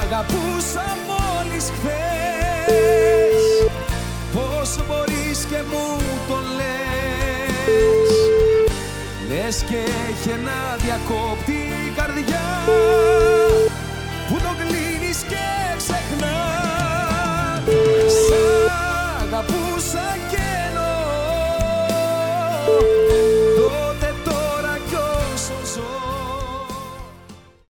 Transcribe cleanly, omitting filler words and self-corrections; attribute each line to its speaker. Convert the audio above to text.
Speaker 1: αγαπούσα μόλις χθες. Πώς μπορείς και μου το λες? Λες και έχει ένα διακόπτη η καρδιά